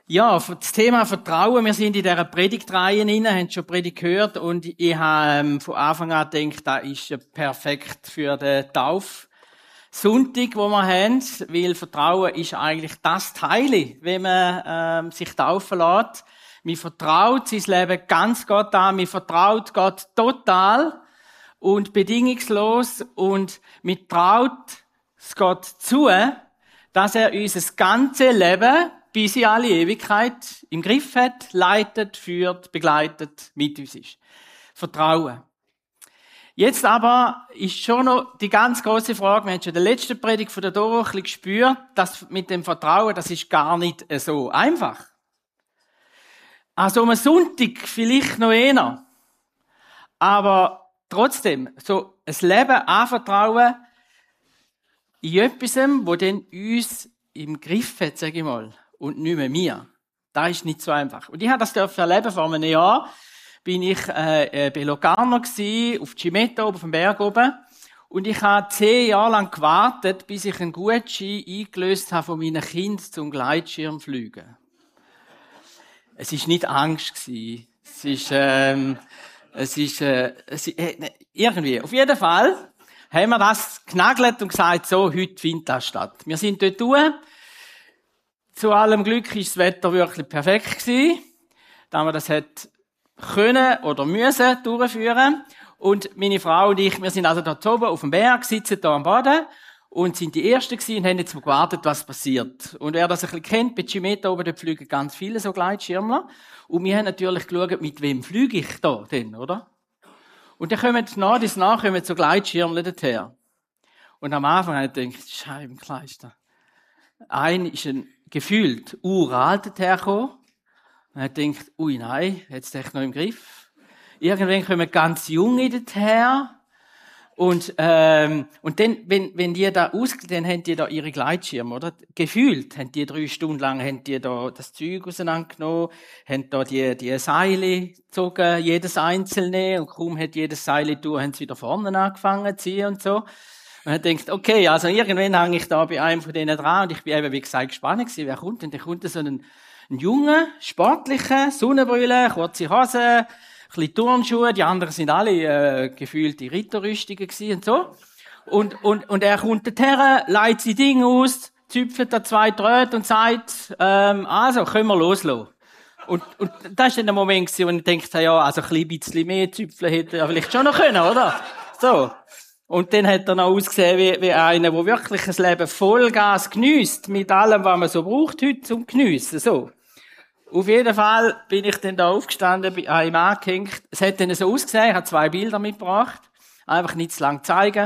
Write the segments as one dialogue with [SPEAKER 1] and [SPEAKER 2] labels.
[SPEAKER 1] Ja, für das Thema Vertrauen, wir sind in dieser Predigtreihe drin, haben schon Predigt gehört und ich habe von Anfang an gedacht, das ist ja perfekt für den Taufsonntag, wo wir haben, weil Vertrauen ist eigentlich das Teil, wenn man sich taufen lässt. Man vertraut sein Leben ganz Gott an, man vertraut Gott total und bedingungslos und man traut es Gott zu, dass er unser ganzes Leben bis in alle Ewigkeit im Griff hat, leitet, führt, begleitet, mit uns ist. Vertrauen. Jetzt aber ist schon noch die ganz große Frage, wir haben schon in der letzten Predigt von der Doro ein bisschen gespürt, dass mit dem Vertrauen, das ist gar nicht so einfach. Also am Sonntag vielleicht noch eher. Aber trotzdem, so ein Leben anvertrauen in etwas, wo dann uns im Griff hat, sage ich mal. Und nicht mehr mir. Das ist nicht so einfach. Und ich habe das erleben. Vor einem Jahr bin ich bei Locarno gsi, auf Cimetta oben auf dem Berg oben. Und ich habe 10 Jahre lang gewartet, bis ich einen Gutschein eingelöst habe von meinen Kindern zum Gleitschirmfliegen. Es ist nicht Angst gsi. Irgendwie. Auf jeden Fall haben wir das genagelt und gesagt, so, heute findet das statt. Wir sind dort durch. Zu allem Glück ist das Wetter wirklich perfekt gewesen, da wir das hat können oder müssen durchführen. Und meine Frau und ich, wir sind also dort oben auf dem Berg, sitzen da am Boden und sind die Ersten gewesen und haben jetzt gewartet, was passiert. Und wer das ein bisschen kennt, bei Cimetta oben, dort fliegen ganz viele so Gleitschirmler. Und wir haben natürlich geschaut, mit wem fliege ich da denn, oder? Und dann kommen kommen so Gleitschirmler dorthin. Und am Anfang habe ich gedacht, Scheibenkleister. Ein ist ein gefühlt uralt hergekommen. Und er denkt, ui nein, jetzt echt noch im Griff. Irgendwann kommen ganz Junge dorthin. Und dann, wenn die da dann haben die da ihre Gleitschirme, oder? Gefühlt haben die 3 Stunden lang, haben die da das Zeug auseinandergenommen, haben da die Seile gezogen, jedes einzelne, und kaum hat jedes Seil durch, haben sie wieder vorne angefangen zu ziehen und so. Und er denkt, okay, also irgendwann hänge ich da bei einem von denen dran und ich bin eben, wie gesagt, gespannt gewesen, wer kommt. Und dann kommt so ein junger, sportlicher, Sonnenbrille, kurze Hose, ein bisschen Turnschuhe, die anderen sind alle gefühlte Ritterrüstungen gewesen und so. Und er kommt dorthin, leitet sein Ding aus, züpft da 2 Drähte und sagt, also, können wir loslassen. Und das ist dann der Moment gewesen, wo ich dachte, ja, also ein bisschen mehr züpfeln hätte er vielleicht schon noch können, oder? So. Und dann hat er noch ausgesehen wie einer, der wirklich ein Leben Vollgas geniesst, mit allem, was man so braucht heute zum Geniessen, so. Auf jeden Fall bin ich dann da aufgestanden, bin einem angehängt. Es hat dann so ausgesehen, ich habe 2 Bilder mitgebracht. Einfach nicht zu lang zeigen.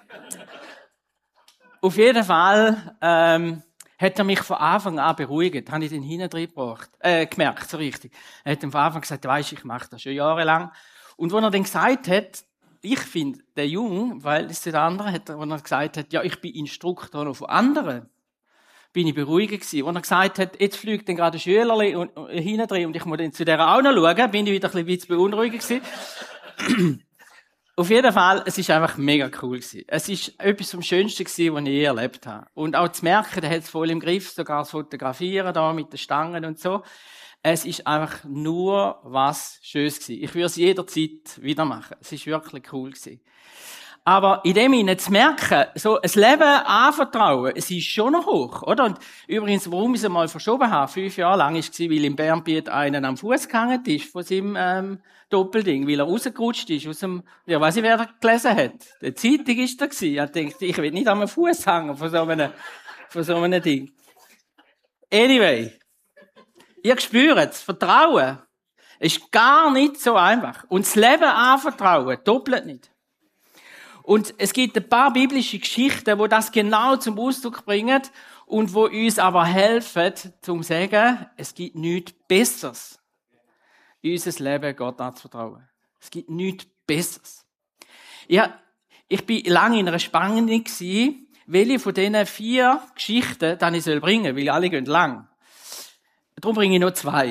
[SPEAKER 1] Auf jeden Fall, hat er mich von Anfang an beruhigt. Habe ich den hinten drin gemerkt, so richtig. Er hat von Anfang gesagt, weisst, ich mache das schon jahrelang. Und wo er dann gesagt hat, ich finde, der Junge, weil es der andere hat, wo er gesagt hat, ja, ich bin Instruktor noch von anderen, bin ich beruhigt gewesen. Wo er gesagt hat, jetzt fliegt dann gerade ein Schülerli und hinten drin und ich muss dann zu der auch noch schauen, bin ich wieder ein bisschen beunruhigt gewesen. Auf jeden Fall, es ist einfach mega cool gewesen. Es ist etwas vom Schönsten gewesen, was ich je erlebt habe. Und auch zu merken, der hat es voll im Griff, sogar das Fotografieren da mit den Stangen und so. Es ist einfach nur was Schönes gewesen. Ich würde es jederzeit wieder machen. Es ist wirklich cool gewesen. Aber in dem Sinne zu merken, so ein Leben anvertrauen, es ist schon noch hoch, oder? Und übrigens, warum ich es einmal verschoben habe, 5 Jahre lang, ist weil im Bernbiet einen am Fuß gehangen ist von seinem Doppelding, weil er rausgerutscht ist aus dem, ja, weiß ich, wer das gelesen hat. Die Zeitung ist da gewesen. Ich dachte, ich will nicht am Fuß hängen von so einem Ding. Anyway. Ihr spürt es, Vertrauen ist gar nicht so einfach. Und das Leben anvertrauen, doppelt nicht. Und es gibt ein paar biblische Geschichten, wo das genau zum Ausdruck bringen und wo uns aber helfen, zum zu sagen, es gibt nichts Besseres, unser Leben Gott anzuvertrauen. Es gibt nichts Besseres. Ja, ich bin lange in einer Spannung gewesen, welche von diesen 4 Geschichten dann ich bringen soll, weil alle gehen lang. Darum bringe ich noch 2.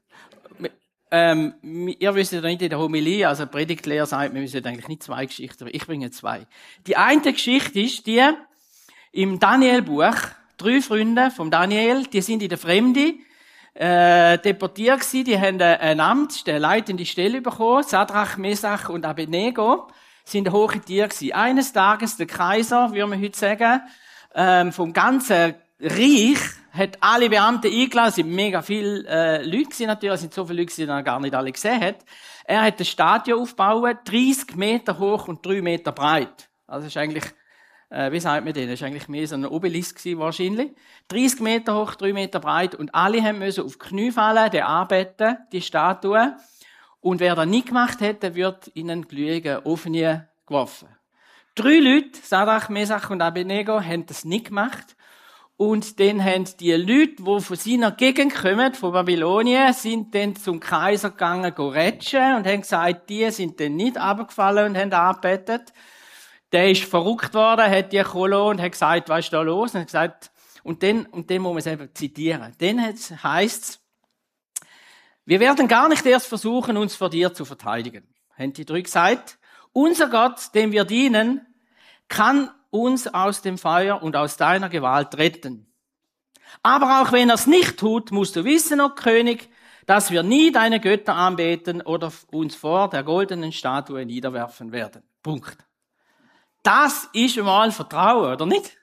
[SPEAKER 1] Ihr wisst ja nicht in der Homilie, also Predigtlehrer sagt, wir müssen eigentlich nicht 2 Geschichten, aber ich bringe 2. Die eine Geschichte ist die im Daniel-Buch. 3 Freunde vom Daniel, die sind in der Fremde. deportiert gewesen, die haben ein Amt, eine leitende Stelle bekommen. Sadrach, Mesach und Abednego sind hohe Tiere gewesen. Eines Tages der Kaiser, würde man heute sagen, vom ganzen Reich hat alle Beamten eingeladen, es sind mega viele Leute gewesen, natürlich, es sind so viele Leute gewesen, die er gar nicht alle gesehen hat. Er hat ein Stadion aufgebaut, 30 Meter hoch und 3 Meter breit. Also ist eigentlich, wie sagt man denn, das ist eigentlich mehr so ein Obelisk gewesen, wahrscheinlich. 30 Meter hoch, 3 Meter breit und alle haben müssen auf die Knie fallen, den anbeten, die Statue. Und wer das nicht gemacht hätte, wird in einen glühenden Ofen geworfen. 3 Leute, Sadrach, Mesach und Abednego, haben das nicht gemacht. Und dann haben die Leute, die von seiner Gegend kommen, von Babylonien, sind dann zum Kaiser gegangen, rätschen und haben gesagt, die sind dann nicht runtergefallen und haben angebetet. Der ist verrückt worden, hat die Kolo und hat gesagt, was ist da los? Und hat gesagt, und dann muss man es eben zitieren. Dann heisst's, wir werden gar nicht erst versuchen, uns vor dir zu verteidigen. Haben die 3 gesagt. Unser Gott, dem wir dienen, kann uns aus dem Feuer und aus deiner Gewalt retten. Aber auch wenn er es nicht tut, musst du wissen, o König, dass wir nie deine Götter anbeten oder uns vor der goldenen Statue niederwerfen werden. Punkt. Das ist einmal Vertrauen, oder nicht?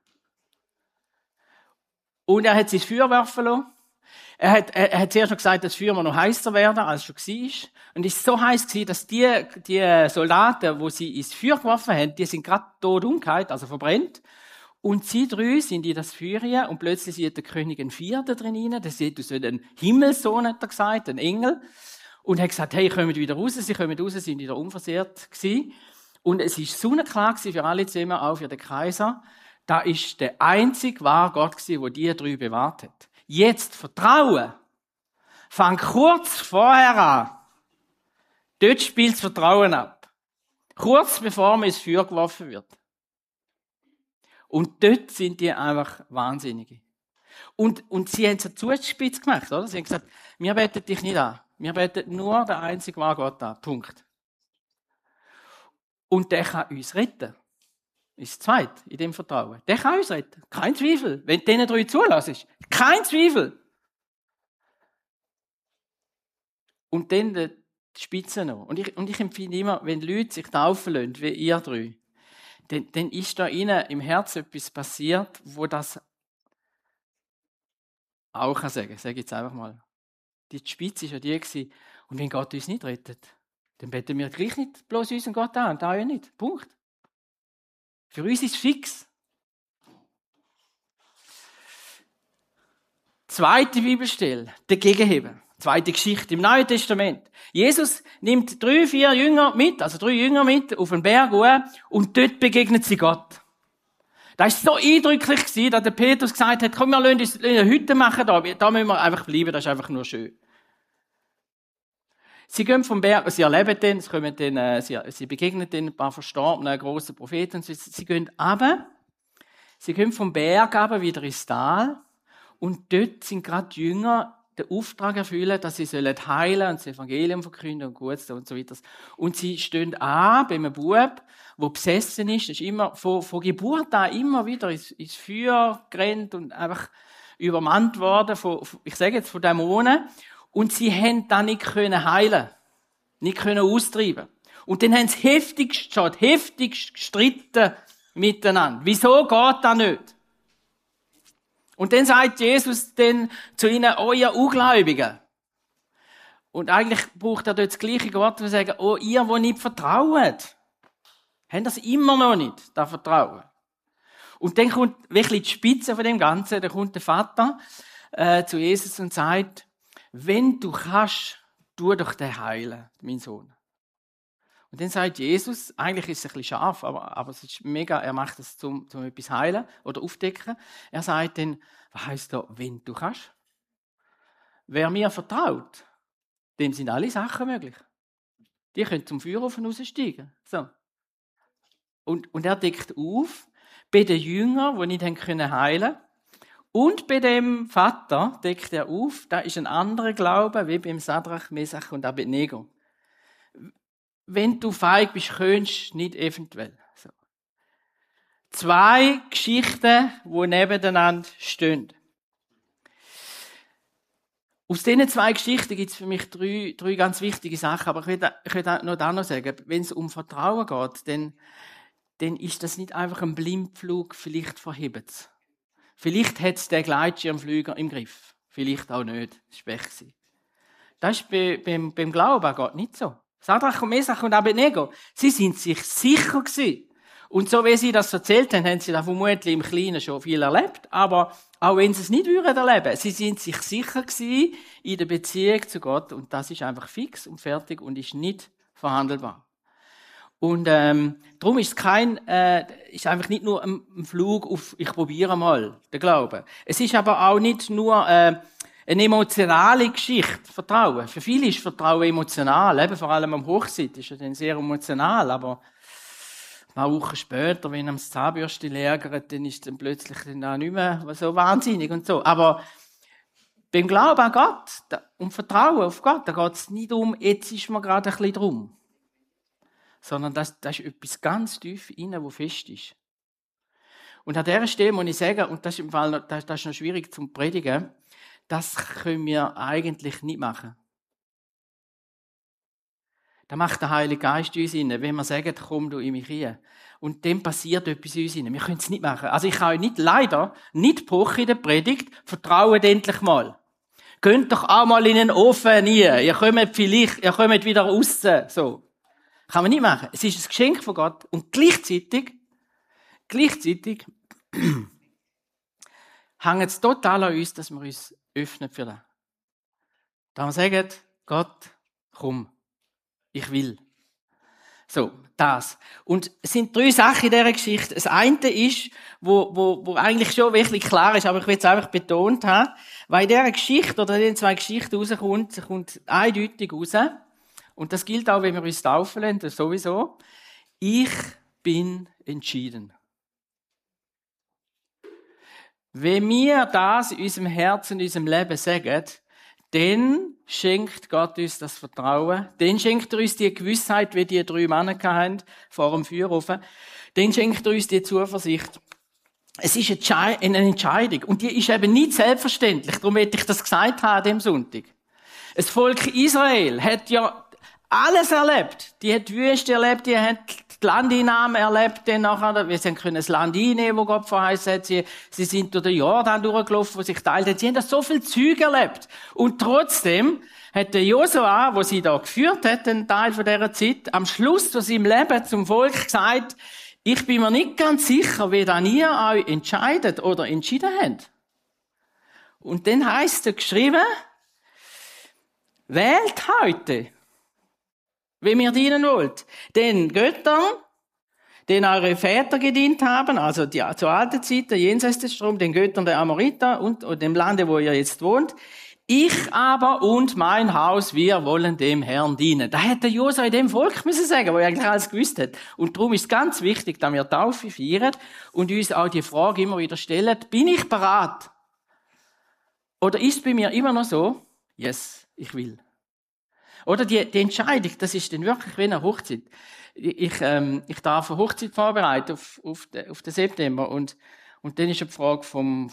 [SPEAKER 1] Und er hat sich ins Feuer werfen lassen. Er hat zuerst noch gesagt, dass das Feuer noch heißer werden, als es schon war. Und es war so heiß gewesen, dass die Soldaten, die sie ins Feuer geworfen haben, die sind gerade tot umgekehrt, also verbrennt. Und sie 3 sind in das Feuer und plötzlich sieht der König einen Vierten drin rein. Der sieht aus wie ein Himmelssohn, hat er gesagt, ein Engel. Und hat gesagt, hey, kommt wieder raus. Sie kommen raus, sind wieder unversehrt gewesen. Und es ist sonnenklar gewesen für alle zusammen, auch für den Kaiser. Da ist der einzige wahre Gott gewesen, der die 3 bewahrt hat. Jetzt Vertrauen. Fang kurz vorher an. Dort spielt das Vertrauen ab. Kurz bevor man ins Feuer geworfen wird. Und dort sind die einfach Wahnsinnige. Und sie haben es zuspitz gemacht, oder? Sie haben gesagt, wir beten dich nicht an. Wir beten nur den einzigen wahren Gott an. Punkt. Und der kann uns retten. Ist zweit in dem Vertrauen. Der kann uns retten. Kein Zweifel. Wenn du denen 3 zulässt. Kein Zweifel. Und dann die Spitze noch. Und ich empfinde immer, wenn Leute sich taufen lassen, wie ihr 3, dann ist da innen im Herzen etwas passiert, wo das auch kann sagen. Sage ich jetzt einfach mal. Die Spitze war ja die gewesen. Und wenn Gott uns nicht rettet, dann beten wir gleich nicht bloß unseren Gott an. Und da ja nicht. Punkt. Für uns ist es fix. Zweite Bibelstelle, der Gegenheber. Zweite Geschichte im Neuen Testament. Jesus nimmt 3, 4 Jünger mit, also 3 Jünger mit, auf den Berg hoch und dort begegnet sie Gott. Das war so eindrücklich gewesen, dass der Petrus gesagt hat, komm, wir lassen uns eine Hütte machen da müssen wir einfach bleiben, das ist einfach nur schön. Sie gehen vom Berg, sie erleben den, sie begegnen den, ein paar verstorbenen grossen Propheten, sie gehen runter, sie gehen vom Berg runter wieder ins Tal und dort sind gerade die Jünger den Auftrag erfüllen, dass sie heilen und das Evangelium verkünden und Gutes und so weiter. Und sie stehen an bei einem Bub, der besessen ist, das ist immer von Geburt an immer wieder ins Feuer gerannt und einfach übermannt worden ich sage jetzt von Dämonen. Und sie haben dann nicht heilen, nicht austreiben. Und dann haben sie heftig gestritten miteinander. Wieso geht das nicht? Und dann sagt Jesus dann zu ihnen, ihr Ungläubigen. Und eigentlich braucht er dort das gleiche Wort, zu sagen, ihr, die nicht vertraut. Haben das immer noch nicht, das Vertrauen. Und dann kommt wirklich die Spitze von dem Ganzen, da kommt der Vater zu Jesus und sagt, wenn du kannst, tu doch den heilen, mein Sohn. Und dann sagt Jesus, eigentlich ist es ein bisschen scharf, aber es ist mega, er macht es zum etwas heilen oder aufdecken. Er sagt dann, was heisst da, wenn du kannst? Wer mir vertraut, dem sind alle Sachen möglich. Die können zum Feuerofen raussteigen. So. Und er deckt auf, bei den Jüngern, die nicht heilen können, und bei dem Vater deckt er auf, da ist ein anderer Glaube, wie beim Sadrach, Mesach und Abednego. Wenn du feig bist, könntest du nicht eventuell. So. 2 Geschichten, die nebeneinander stehen. Aus diesen 2 Geschichten gibt es für mich drei ganz wichtige Sachen. Aber ich will noch da noch sagen, wenn es um Vertrauen geht, dann ist das nicht einfach ein Blindflug, vielleicht verhebt es. Vielleicht hat es den Gleitschirmflüger im Griff. Vielleicht auch nicht. Das war Pech. Das ist beim Glauben an Gott nicht so. Sadrach und Mesach und Abednego, sie sind sich sicher gewesen. Und so wie sie das erzählt haben, haben sie da vermutlich im Kleinen schon viel erlebt. Aber auch wenn sie es nicht erleben würden, sie sind sich sicher gewesen in der Beziehung zu Gott. Und das ist einfach fix und fertig und ist nicht verhandelbar. Und darum ist es ist einfach nicht nur ein Flug auf «Ich probiere mal», der Glaube. Es ist aber auch nicht nur eine emotionale Geschichte, Vertrauen. Für viele ist Vertrauen emotional, eben vor allem am Hochzeit ist ja dann sehr emotional, aber ein paar Wochen später, wenn am Zahnbürste ärgert, dann ist dann plötzlich dann auch nicht mehr so wahnsinnig und so. Aber beim Glauben an Gott und Vertrauen auf Gott, da geht es nicht um, jetzt ist man gerade ein bisschen drum. Sondern das ist etwas ganz tief innen, wo fest ist. Und an dieser Stelle muss ich sagen, und das ist im Fall noch, das ist noch schwierig zum Predigen, das können wir eigentlich nicht machen. Das macht der Heilige Geist in uns inne, wenn wir sagen, komm du in mich rein. Und dann passiert etwas in uns inne. Wir können es nicht machen. Also ich kann euch leider nicht pochen in der Predigt, vertraut endlich mal. Geht doch auch mal in den Ofen rein. Ihr kommt wieder raus. So. Kann man nicht machen. Es ist ein Geschenk von Gott. Und gleichzeitig hängt es total an uns, dass wir uns öffnen für das. Da wir sagen, Gott, komm, ich will. So, das. Und es sind 3 Sachen in dieser Geschichte. Das eine ist, wo eigentlich schon wirklich klar ist, aber ich will es einfach betont haben, weil in dieser Geschichte oder in den 2 Geschichten kommt eindeutig raus, und das gilt auch, wenn wir uns taufen lassen, das sowieso, ich bin entschieden. Wenn wir das in unserem Herzen, in unserem Leben sagen, dann schenkt Gott uns das Vertrauen, dann schenkt er uns die Gewissheit, wie die 3 Männer hatten vor dem Feuerofen, dann schenkt er uns die Zuversicht. Es ist eine Entscheidung und die ist eben nicht selbstverständlich, darum hätte ich das gesagt haben an diesem Sonntag. Das Volk Israel hat ja alles erlebt. Die hat die Wüste erlebt, die hat die Landeinnahme erlebt, dann nachher, wir können das Land einnehmen, wo Gott verheißen hat. Sie sind durch den Jordan durchgelaufen, wo sich teilt hat. Sie haben da so viel Zeug erlebt. Und trotzdem hat der Josua, wo sie da geführt hat, einen Teil von dieser Zeit, am Schluss von seinem Leben zum Volk gesagt, ich bin mir nicht ganz sicher, wie dann ihr euch entscheidet oder entschieden habt. Und dann heisst es geschrieben, wählt heute, wenn ihr dienen wollt, den Göttern, denen eure Väter gedient haben, also zur alten Zeit, der jenseits des Stroms, den Göttern der Amoriter und dem Lande, wo ihr jetzt wohnt. Ich aber und mein Haus, wir wollen dem Herrn dienen. Da hätte Josua in dem Volk müssen sagen, wo er eigentlich alles gewusst hat. Und darum ist es ganz wichtig, dass wir Taufe feiern und uns auch die Frage immer wieder stellen, bin ich bereit? Oder ist es bei mir immer noch so, yes, ich will. Oder die Entscheidung, das ist dann wirklich wie eine Hochzeit. Ich darf eine Hochzeit vorbereiten auf den September und dann ist die Frage vom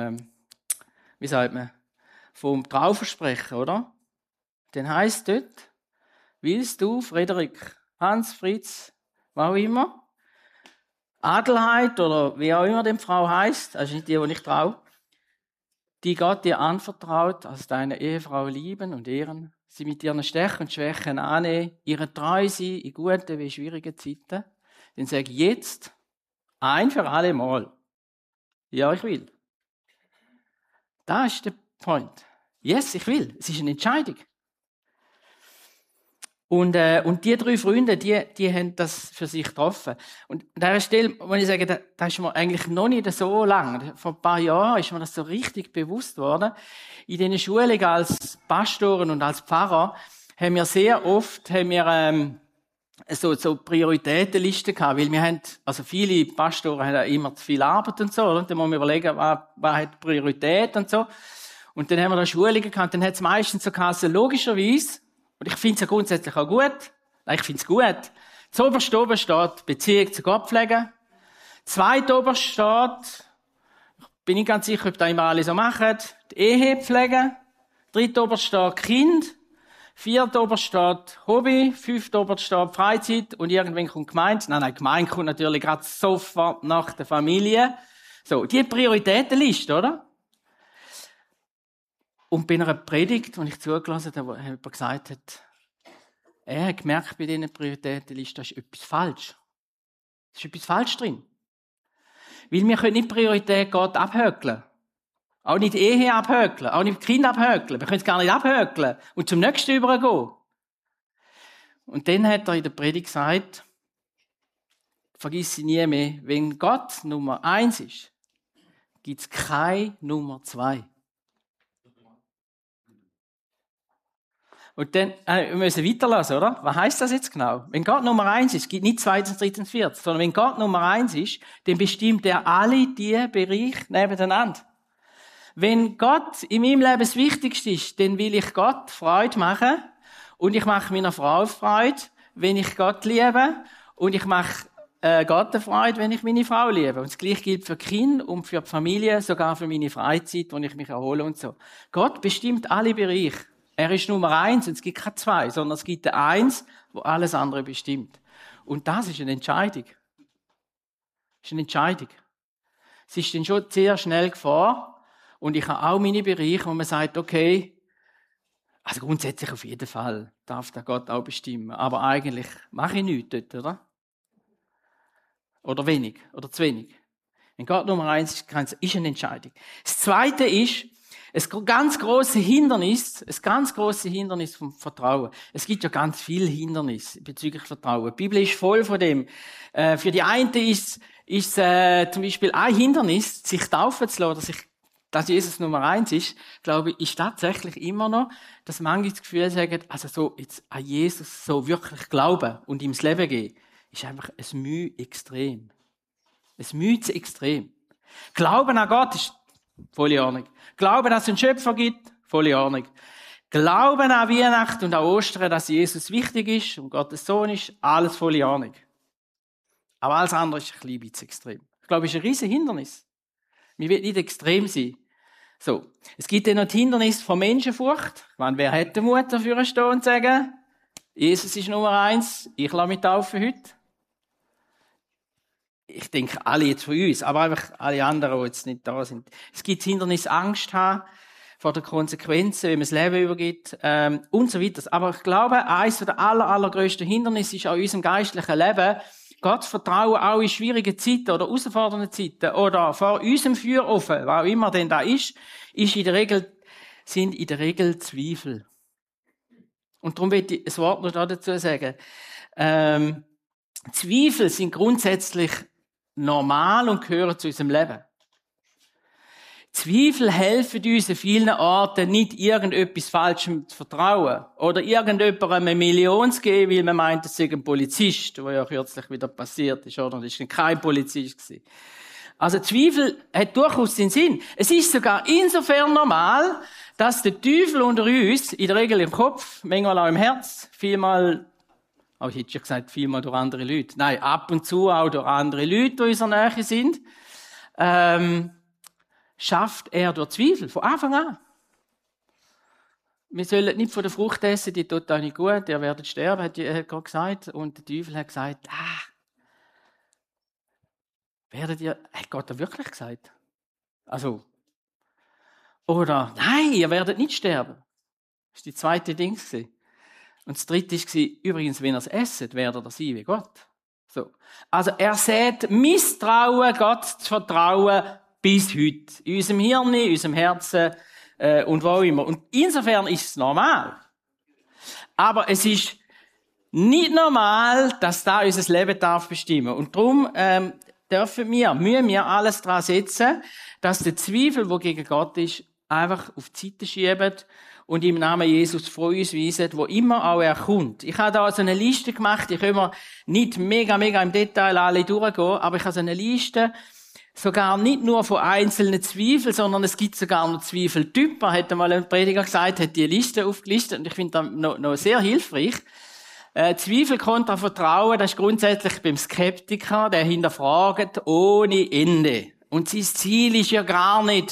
[SPEAKER 1] Trauversprechen, oder? Dann heisst dort, willst du, Frederik, Hans, Fritz, was auch immer, Adelheid oder wie auch immer die Frau heisst, das ist nicht die ich traue, die Gott dir anvertraut, als deine Ehefrau lieben und ehren, sie mit ihren Stärken und Schwächen annehmen, ihre treu sein in guten wie schwierigen Zeiten, dann sag jetzt ein für alle Mal, ja, ich will. Das ist der Point. Yes, ich will. Es ist eine Entscheidung. Und die 3 Freunde, die haben das für sich getroffen. Und an dieser Stelle, muss ich sagen, das ist mir eigentlich noch nicht so lang. Vor ein paar Jahren ist mir das so richtig bewusst worden. In diesen Schulen als Pastoren und als Pfarrer haben wir sehr oft so Prioritätenlisten gehabt, weil wir haben, also viele Pastoren haben immer zu viel Arbeit und so, und dann muss man überlegen, was hat Priorität und so. Und dann haben wir da Schulungen gehabt, dann hat es meistens so geheißen, logischerweise, und ich finde es ja grundsätzlich auch gut, ich finde es gut, zuoberst oben steht Beziehung zu Gott pflegen, zweitoberst steht, bin ich ganz sicher, ob das immer alle so machen, die Ehe pflegen, Drittoberst steht Kind, viertoberst steht Hobby, fünftoberst steht Freizeit und irgendwann kommt Gemeinde. Nein, Gemeinde kommt natürlich gerade sofort nach der Familie. So, die Prioritätenliste, oder? Und bei einer Predigt, die ich zugelassen habe, wo jemand gesagt hat, er hat gemerkt bei diesen Prioritätenlisten, da ist etwas falsch. Da ist etwas falsch drin. Weil wir können nicht Priorität Gott abhökeln. Auch nicht die Ehe abhökeln, auch nicht die Kinder abhökeln. Wir können es gar nicht abhökeln und zum nächsten übergehen. Und dann hat er in der Predigt gesagt, vergiss sie nie mehr, wenn Gott Nummer 1 ist, gibt es keine Nummer 2. Und dann, wir müssen weiterlassen, oder? Was heisst das jetzt genau? Wenn Gott Nummer 1 ist, gibt nicht 2., 3., 4., sondern wenn Gott Nummer 1 ist, dann bestimmt er alle diese Bereiche nebeneinander. Wenn Gott in meinem Leben das Wichtigste ist, dann will ich Gott Freude machen und ich mache meiner Frau Freude, wenn ich Gott liebe und ich mache Gott eine Freude, wenn ich meine Frau liebe. Und das Gleiche gilt für die Kinder und für die Familie, sogar für meine Freizeit, wo ich mich erhole und so. Gott bestimmt alle Bereiche. Er ist Nummer 1 und es gibt keine 2, sondern es gibt eine 1, wo alles andere bestimmt. Und das ist eine Entscheidung. Das ist eine Entscheidung. Es ist dann schon sehr schnell Gefahr. Und ich habe auch meine Bereiche, wo man sagt, okay, also grundsätzlich auf jeden Fall darf der Gott auch bestimmen. Aber eigentlich mache ich nichts dort, oder? Oder wenig, oder zu wenig. Wenn Gott Nummer 1 ist eine Entscheidung. Das Zweite ist, ein ganz grosses Hindernis vom Vertrauen. Es gibt ja ganz viele Hindernisse bezüglich Vertrauen. Die Bibel ist voll von dem. Für die einen ist zum Beispiel ein Hindernis, sich taufen zu lassen, dass Jesus Nummer 1 ist, glaube ich, ist tatsächlich immer noch, dass manche das Gefühl sagen, also so jetzt an Jesus so wirklich glauben und ihm das Leben geben, ist einfach ein Mühe extrem. Ein Mühe zu extrem. Glauben an Gott ist voll in Ordnung. Glauben, dass es einen Schöpfer gibt, voll in Ordnung. Glauben an Weihnachten und an Ostern, dass Jesus wichtig ist und Gottes Sohn ist, alles voll in Ordnung. Aber alles andere ist ein klein bisschen extrem. Ich glaube, es ist ein riesen Hindernis. Wir wollen nicht extrem sein. So. Es gibt dann noch das Hindernis von Menschenfurcht. Ich meine, wer hätte den Mut dafür stehen und sagen, Jesus ist Nummer 1, ich lasse mich taufen heute? Ich denke, alle jetzt von uns, aber einfach alle anderen, die jetzt nicht da sind. Es gibt das Hindernis, Angst haben vor den Konsequenzen, wenn man das Leben übergibt, und so weiter. Aber ich glaube, eines der allergrößten Hindernisse ist auch in unserem geistlichen Leben, Gott vertrauen auch in schwierigen Zeiten oder herausfordernden Zeiten oder vor unserem Feuerofen, was auch immer denn da ist, sind in der Regel Zweifel. Und darum will ich ein Wort noch dazu sagen. Zweifel sind grundsätzlich normal und gehören zu unserem Leben. Zweifel helfen uns an vielen Orten nicht irgendetwas Falschem zu vertrauen oder irgendjemandem eine Million zu geben, weil man meint, es sei ein Polizist, was ja kürzlich wieder passiert ist, oder? Das war kein Polizist gewesen. Also Zweifel hat durchaus den Sinn. Es ist sogar insofern normal, dass der Teufel unter uns, in der Regel im Kopf, manchmal auch im Herz, vielmal, ich hätte schon gesagt, vielmal durch andere Leute. Nein, ab und zu auch durch andere Leute, die in unserer Nähe sind, schafft er durch Zweifel, von Anfang an. Wir sollen nicht von der Frucht essen, die tut auch nicht gut, ihr werdet sterben, hat Gott gesagt. Und der Teufel hat gesagt, hat Gott das wirklich gesagt? Also, oder, nein, ihr werdet nicht sterben. Das war die zweite Ding. Und das dritte war, übrigens, wenn ihr es esset, werdet ihr sein wie Gott. So. Also, er sät Misstrauen, Gott zu vertrauen, bis heute. In unserem Hirn, in unserem Herzen und wo auch immer. Und insofern ist es normal. Aber es ist nicht normal, dass da unser Leben darf bestimmen. Und darum müssen wir alles daran setzen, dass der Zweifel, der gegen Gott ist, einfach auf die Seite schieben und im Namen Jesus vor uns weisen, wo immer auch er kommt. Ich habe da so eine Liste gemacht, ich kann nicht mega im Detail alle durchgehen, aber ich habe so eine Liste, sogar nicht nur von einzelnen Zweifeln, sondern es gibt sogar noch Zweifeltypen. Hat einmal ein Prediger gesagt, hat die Liste aufgelistet und ich finde das noch sehr hilfreich. Zweifel kontra Vertrauen, das ist grundsätzlich beim Skeptiker, der hinterfragt ohne Ende. Und sein Ziel ist ja gar nicht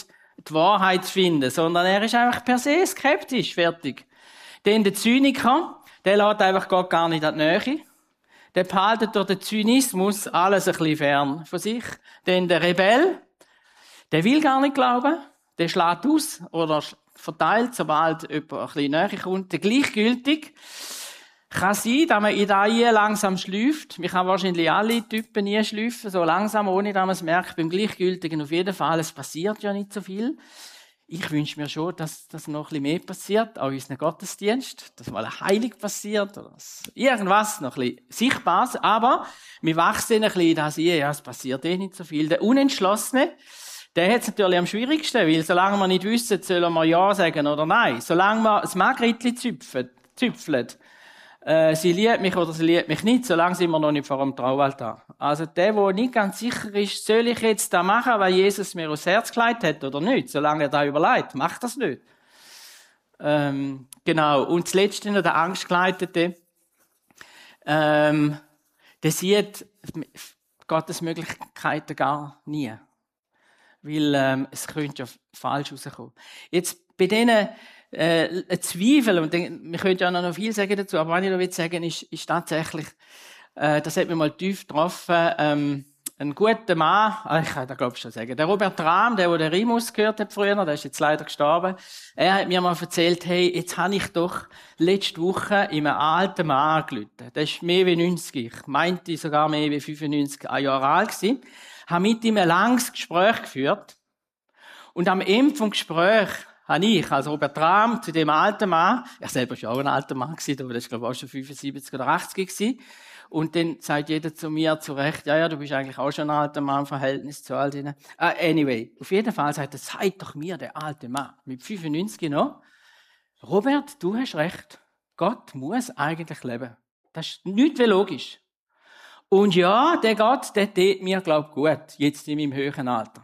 [SPEAKER 1] die Wahrheit zu finden, sondern er ist einfach per se skeptisch, fertig. Denn der Zyniker, der lässt einfach Gott gar nicht an die Nähe. Der behaltet durch den Zynismus alles ein bisschen fern von sich. Denn der Rebell, der will gar nicht glauben, der schlägt aus oder verteilt, sobald jemand ein bisschen näher kommt. Der Gleichgültig kann sein, dass man in da langsam schläft. Man kann wahrscheinlich alle Typen nie schläfen, so langsam, ohne dass man es merkt. Beim Gleichgültigen auf jeden Fall, es passiert ja nicht so viel. Ich wünsche mir schon, dass noch ein bisschen mehr passiert, auch in unserem Gottesdienst, dass mal eine Heilung passiert oder irgendwas, noch ein bisschen Sichtbares. Aber wir wachsen ein bisschen, dass es passiert nicht so viel. Der Unentschlossene, der hat es natürlich am schwierigsten, weil solange wir nicht wissen, sollen wir Ja sagen oder Nein. Solange wir das Margritli züpfeln, sie liebt mich oder sie liebt mich nicht, solange sind wir noch nicht vor dem Traualtar. Also der nicht ganz sicher ist, soll ich jetzt da machen, weil Jesus mir aufs Herz gelegt hat oder nicht, solange er da überlegt, macht das nicht. Genau. Und das Letzte noch, der Angstgeleitete, der sieht Gottes Möglichkeiten gar nie. Weil es könnte ja falsch rauskommen. Jetzt bei denen Zweifel, und wir können ja noch viel sagen dazu, aber was ich noch sagen will, ist tatsächlich, das hat mich mal tief getroffen, ein guter Mann, ich kann das glaube ich schon sagen, der Robert Rahm, der den Rimus gehört hat früher, der ist jetzt leider gestorben, er hat mir mal erzählt, hey, jetzt habe ich doch letzte Woche in einem alten Mann angerufen. Der ist mehr wie 90, ich meinte sogar mehr wie 95 Jahre alt gewesen, habe mit ihm ein langes Gespräch geführt und am Ende vom Gespräch habe ich, als Robert Rahm, zu dem alten Mann, ich selber war auch ein alter Mann gewesen, aber das war glaube ich auch schon 75 oder 80 gewesen. Und dann sagt jeder zu mir zu Recht, ja, du bist eigentlich auch schon ein alter Mann im Verhältnis zu all denen. Anyway, auf jeden Fall sagt er, sagt doch mir der alte Mann, mit 95 noch, Robert, du hast recht, Gott muss eigentlich leben. Das ist nicht wie logisch. Und ja, der Gott, der tut mir, glaube ich, gut, jetzt in meinem höheren Alter.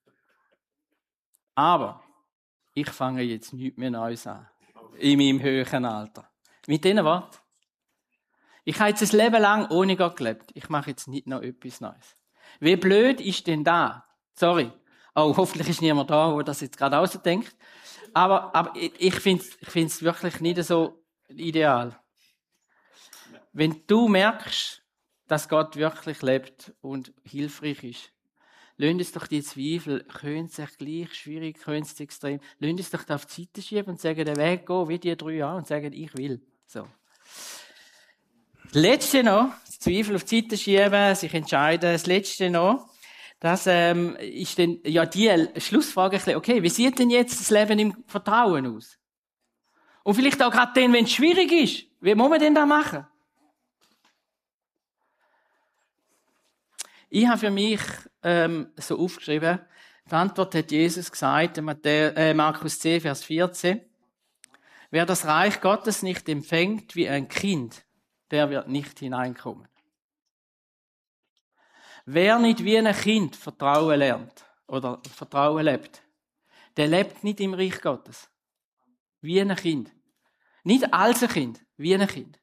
[SPEAKER 1] Aber ich fange jetzt nichts mehr Neues an. In meinem höheren Alter. Mit diesen Worten. Ich habe jetzt ein Leben lang ohne Gott gelebt. Ich mache jetzt nicht noch etwas Neues. Wie blöd ist denn da? Sorry. Oh, hoffentlich ist niemand da, der das jetzt gerade ausdenkt. Aber ich finde es wirklich nicht so ideal. Wenn du merkst, dass Gott wirklich lebt und hilfreich ist, lasst uns doch die Zweifel, können sie gleich schwierig, können sie extrem, lasst uns doch da auf die Seite schieben und sagen, den Weg gehen, wie die 3 Jahre, und sagen, ich will. So. Das Letzte noch, die Zweifel auf die Seite schieben, sich entscheiden, das Letzte noch, das ist dann, ja, die Schlussfrage, okay, wie sieht denn jetzt das Leben im Vertrauen aus? Und vielleicht auch gerade dann, wenn es schwierig ist, wie muss man denn da machen? Ich habe für mich so aufgeschrieben, die Antwort hat Jesus gesagt, Markus 10, Vers 14. Wer das Reich Gottes nicht empfängt wie ein Kind, der wird nicht hineinkommen. Wer nicht wie ein Kind Vertrauen lernt oder Vertrauen lebt, der lebt nicht im Reich Gottes. Wie ein Kind. Nicht als ein Kind, wie ein Kind.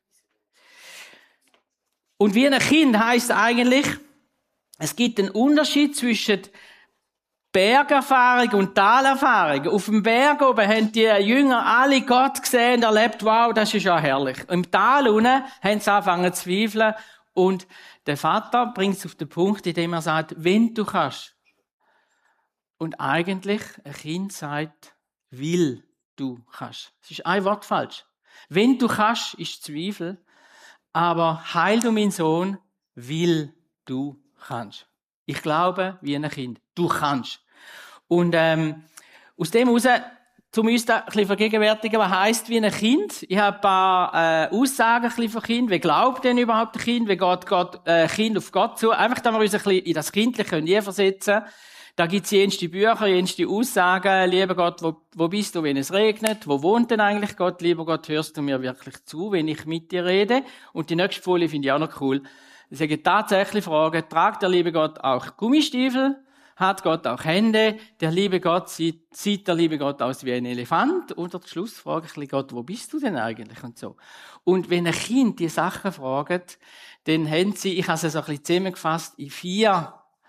[SPEAKER 1] Und wie ein Kind heisst eigentlich, es gibt einen Unterschied zwischen Bergerfahrung und Talerfahrung. Auf dem Berg oben haben die Jünger alle Gott gesehen und erlebt, wow, das ist ja herrlich. Im Tal unten haben sie angefangen zu zweifeln und der Vater bringt es auf den Punkt, indem er sagt, wenn du kannst. Und eigentlich, ein Kind sagt, will du kannst. Es ist ein Wort falsch. Wenn du kannst, ist Zweifel, aber heil du mein Sohn, will du kannst. Ich glaube, wie ein Kind. Du kannst. Und aus dem heraus, um uns da ein bisschen vergegenwärtigen, was heisst wie ein Kind. Ich habe ein paar Aussagen ein bisschen von Kind. Wie glaubt denn überhaupt ein Kind? Wie geht Kind auf Gott zu? Einfach, damit wir uns ein bisschen in das Kindliche versetzen können. Da gibt es jenste Bücher, jenste Aussagen. Lieber Gott, wo bist du, wenn es regnet? Wo wohnt denn eigentlich Gott? Lieber Gott, hörst du mir wirklich zu, wenn ich mit dir rede? Und die nächste Folie finde ich auch noch cool. Ich sage tatsächlich Frage, tragt der liebe Gott auch Gummistiefel? Hat Gott auch Hände? Der liebe Gott sieht der liebe Gott aus wie ein Elefant? Oder die Schlussfrage, ein bisschen, Gott, wo bist du denn eigentlich? Und so. Und wenn ein Kind die Sachen fragt, dann haben sie, ich habe es so ein bisschen zusammengefasst, in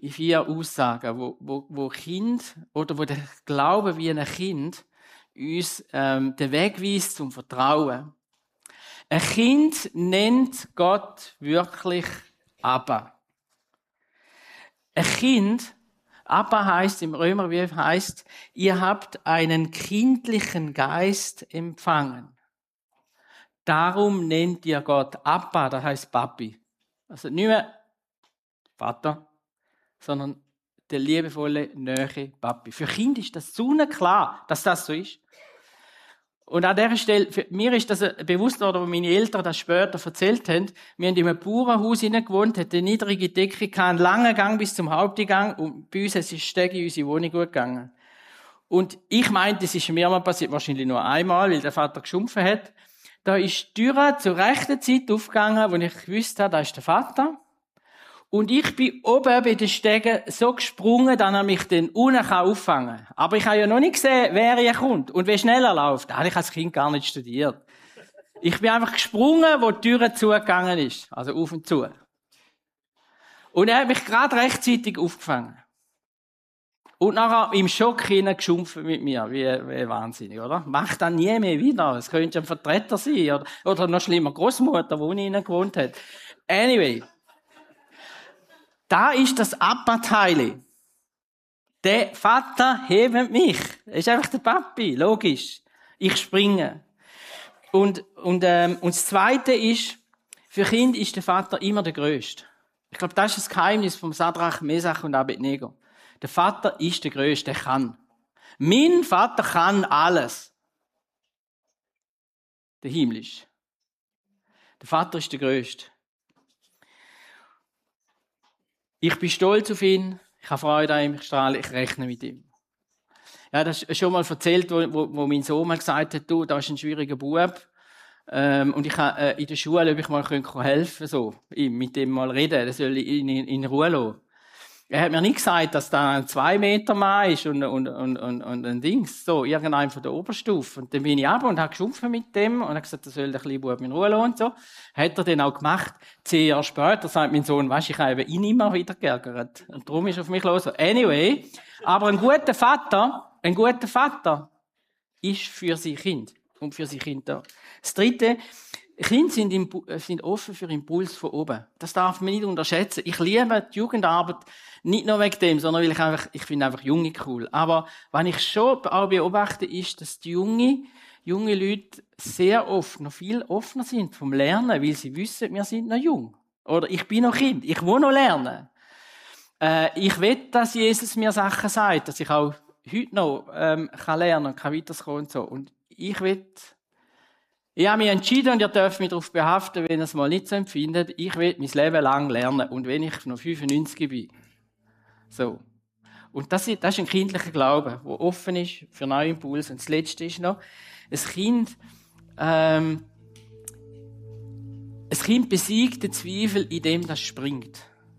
[SPEAKER 1] in 4 Aussagen, wo Kind oder wo der Glaube wie ein Kind uns den Weg weist zum Vertrauen. Ein Kind nennt Gott wirklich Abba. Ein Kind, Abba heisst im Römerbrief, heisst, ihr habt einen kindlichen Geist empfangen. Darum nennt ihr Gott Abba, das heisst Papi. Also nicht mehr Vater, sondern der liebevolle, nahe Papi. Für Kinder ist das sonnenklar, dass das so ist. Und an dieser Stelle, für mir ist das bewusst worden, wo meine Eltern das später erzählt haben. Wir haben in einem Bauernhaus gewohnt, hatten eine niedrige Decke, einen langen Gang bis zum Haupteingang und bei uns ist es Steg in unsere Wohnung gut gegangen. Und ich meinte, das ist mehrmals passiert, wahrscheinlich nur einmal, weil der Vater geschumpfen hat. Da ist die Tür zur rechten Zeit aufgegangen, wo ich gewusst habe, da ist der Vater. Und ich bin oben bei den Stegen so gesprungen, dass er mich dann unten auffangen kann. Aber ich habe ja noch nicht gesehen, wer hier kommt und wie schnell er läuft. Das habe ich als Kind gar nicht studiert. Ich bin einfach gesprungen, wo die Tür zugegangen ist. Also auf und zu. Und er hat mich gerade rechtzeitig aufgefangen. Und nachher im Schock geschumpft mit mir. Wie wahnsinnig, oder? Macht das nie mehr wieder. Es könnte ein Vertreter sein. Oder noch schlimmer, Großmutter, wo ich gewohnt hat. Anyway. Da ist das Abba-Teile. Der Vater hebt mich. Das ist einfach der Papi, logisch. Ich springe. Und das Zweite ist, für Kinder ist der Vater immer der Größte. Ich glaube, das ist das Geheimnis vom Sadrach, Mesach und Abednego. Der Vater ist der Größte, der kann. Mein Vater kann alles. Der Himmlische. Der Vater ist der Größte. Ich bin stolz auf ihn, ich habe Freude an ihm, ich strahle, ich rechne mit ihm. Ja, das ist schon mal erzählt, wo mein Sohn mal gesagt hat, du, da ist ein schwieriger Bub. Und ich habe in der Schule, ob ich mal helfen so, ihm mit dem mal reden, das soll ich ihn in Ruhe lassen. Er hat mir nicht gesagt, dass da ein 2 Meter Mann ist und ein Dings, so, irgendein von der Oberstufe. Und dann bin ich runter und habe geschumpfen mit dem und habe gesagt, er soll den kleinen Bub in Ruhe lassen und so. Hat er dann auch gemacht. 10 Jahre später sagt mein Sohn, weisst, ich habe ihn immer wieder geärgert. Und darum ist er auf mich los. Anyway. Aber ein guter Vater ist für sein Kind. Und für sein Kind da. Das Dritte, Kinder sind offen für Impuls von oben. Das darf man nicht unterschätzen. Ich liebe die Jugendarbeit nicht nur wegen dem, sondern weil ich finde einfach Junge cool. Aber was ich schon auch beobachte, ist, dass die junge Leute sehr oft noch viel offener sind vom Lernen, weil sie wissen, wir sind noch jung. Oder ich bin noch Kind, ich will noch lernen. Ich will, dass Jesus mir Sachen sagt, dass ich auch heute noch kann lernen und kann weiterkommen und so. Und ich habe mich entschieden, und ihr dürft mich darauf behaften, wenn ihr es mal nicht so empfindet, ich will mein Leben lang lernen. Und wenn ich noch 95 bin. So. Und das ist ein kindlicher Glaube, der offen ist für neue Impulse. Und das Letzte ist noch, ein Kind besiegt den Zweifel, indem das springt.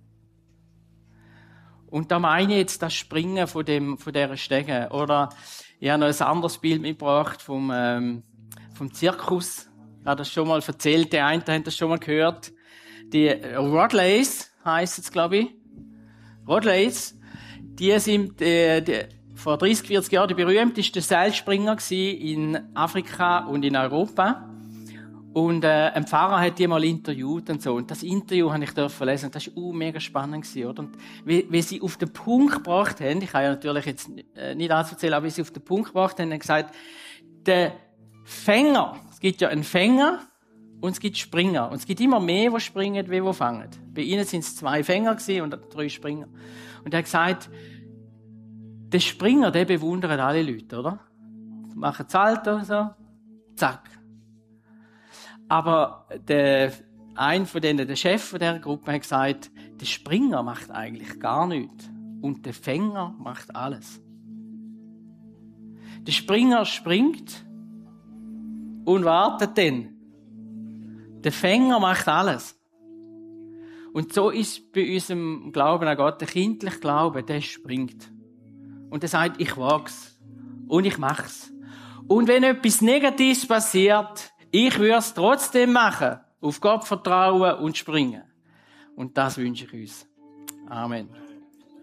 [SPEAKER 1] Und da meine ich jetzt das Springen von dieser Stege. Oder ich habe noch ein anderes Bild mitgebracht vom Zirkus. Ich habe das schon mal erzählt, die einen haben das schon mal gehört. Die Rodleys heisst es, glaube ich. Rodleys, die sind vor 30, 40 Jahren die berühmtesten Seilspringer in Afrika und in Europa. Und ein Pfarrer hat die mal interviewt und so. Und das Interview habe ich lesen. Und das war mega spannend gewesen, oder? Und wie sie auf den Punkt gebracht haben, ich kann ja natürlich jetzt nicht alles erzählen, aber wie sie auf den Punkt gebracht haben, gesagt, der Fänger, es gibt ja einen Fänger und es gibt Springer. Und es gibt immer mehr, die springen, wie die fangen. Bei ihnen sind es 2 Fänger und 3 Springer. Und er hat gesagt, der Springer, der bewundert alle Leute, oder? Machen Salto, so, zack. Aber der Chef von dieser Gruppe hat gesagt, der Springer macht eigentlich gar nichts. Und der Fänger macht alles. Der Springer springt und wartet dann. Der Fänger macht alles. Und so ist bei unserem Glauben an Gott, der kindliche Glaube, der springt. Und der sagt, ich wag's. Und ich mach's. Und wenn etwas Negatives passiert, ich würde es trotzdem machen. Auf Gott vertrauen und springen. Und das wünsche ich uns. Amen.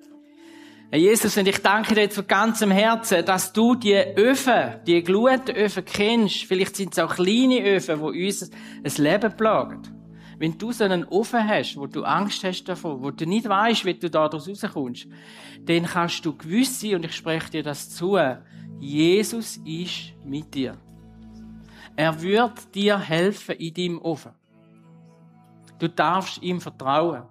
[SPEAKER 1] Herr Jesus, und ich danke dir jetzt von ganzem Herzen, dass du die Öfen, die Glutöfen kennst. Vielleicht sind es auch kleine Öfen, die uns ein Leben plagen. Wenn du so einen Ofen hast, wo du Angst hast davon, wo du nicht weißt, wie du da daraus rauskommst, dann kannst du gewiss sein, und ich spreche dir das zu, Jesus ist mit dir. Er wird dir helfen in deinem Ofen. Du darfst ihm vertrauen.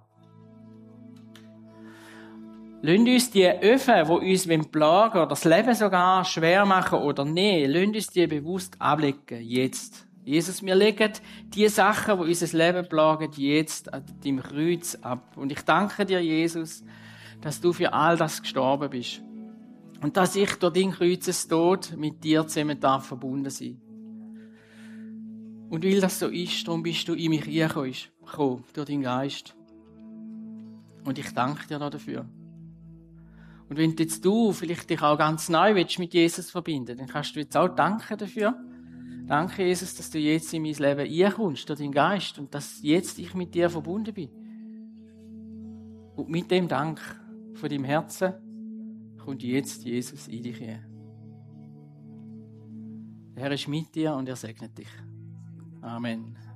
[SPEAKER 1] Lass uns die Öfen, die uns plagen oder das Leben sogar schwer machen oder nicht, lass uns die bewusst ablegen, jetzt. Jesus, wir legen die Sachen, die unser Leben plagen, jetzt an deinem Kreuz ab. Und ich danke dir, Jesus, dass du für all das gestorben bist. Und dass ich durch deinen Kreuzestod mit dir zusammen verbunden sein darf. Und weil das so ist, darum bist du in mich gekommen, durch deinen Geist. Und ich danke dir dafür. Und wenn jetzt du vielleicht dich auch ganz neu willst mit Jesus verbinden, dann kannst du jetzt auch danken dafür. Danke, Jesus, dass du jetzt in mein Leben reinkommst, durch deinen Geist, und dass jetzt ich mit dir verbunden bin. Und mit dem Dank von deinem Herzen kommt jetzt Jesus in dich hinein. Der Herr ist mit dir und er segnet dich. Amen.